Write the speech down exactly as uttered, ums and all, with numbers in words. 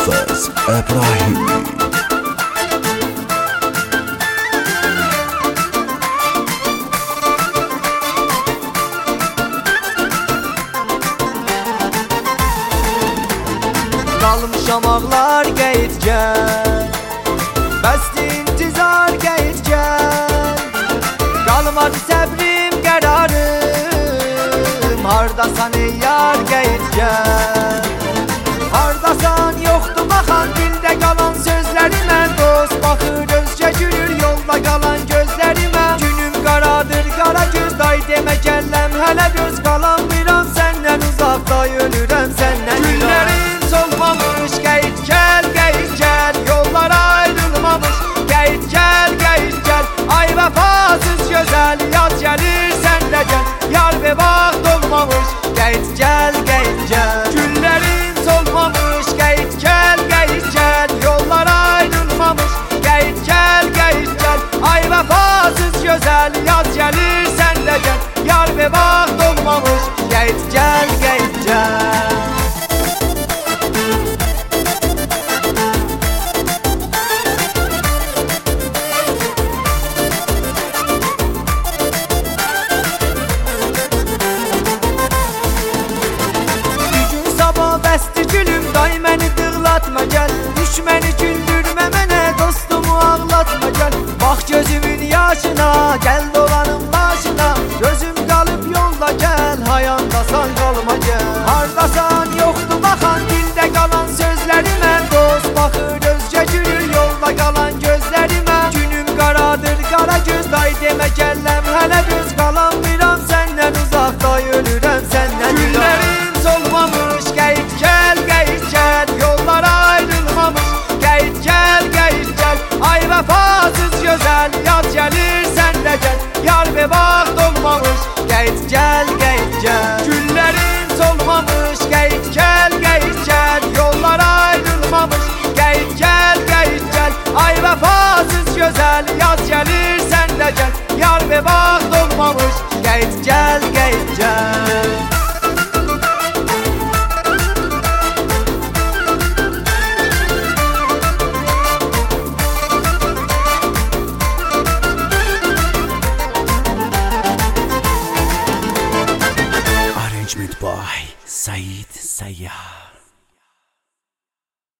Hafız İbrahim. Qalmışam ağlar geyitgən, bəsdi intizar geyitgən. Qalmadı səbrim qərarım, hardasan ey yar geyitgən. Hardasan yoxdur baxan dildə qalan sözlərimə. Dost baxır özcə gülür yolda qalan gözlərimə. Günüm qaradır qara göz day demə gəlləm hələ göz. Qalan bir an səndən uzaqda ölürəm səndən günlərim solmamış. Qeyit gəl, qeyit gəl, yollar ayrılmamış. Qeyit gəl, qeyit gəl, ay vəfasız gözəl. Yaz gəlir sən də gəl, yar və vaxt olmamış. Qeyit gəl, qeyit gəl, günlərim solmamış. Qeyit gəl, qeyit gəl, yollar ayrılmamış. Qeyit gəl, qeyit gəl, ay vəfasız gözəl. Yaz gəlir sən də gəl, yar və vaxt olmamış. Qeyit gəl, qeyit gəl. Bəsdir gülüm, day məni dığlatma gəl. Düşməni güldürmə mənə, dostumu ağlatma gəl. Bax gözümün yaşına, gəl dolanım başına. Gözüm qalıb yolda gəl, hayandasan qalma gəl. Hardasan yoxdur baxan dildə qalan sözlərimə. Dost baxır özcə gülür yolda qalan gözlərimə. Günüm qaradır qara göz, day demə gəlləm hələ göz. Qalan bir an səndən uzaqda ölürəm səndən günlərim solmamış. Qeyit gəl, qeyit gəl, yollar ayrılmamış. Qeyit gəl, qeyit gəl, ay vəfasız gözəl. Yaz gəlir sən də gəl, yar və vaxt olmamış. Qeyit gəl, qeyit gəl, günlərim solmamış. Qeyit gəl, qeyit gəl, yollar ayrılmamış. Qeyit gəl, qeyit gəl, ay vəfasız gözəl. Yaz gəlir sən də gəl, yar və vaxt olmamış. Qeyit gəl, qeyit gəl. Arrangement by Said Sayyah.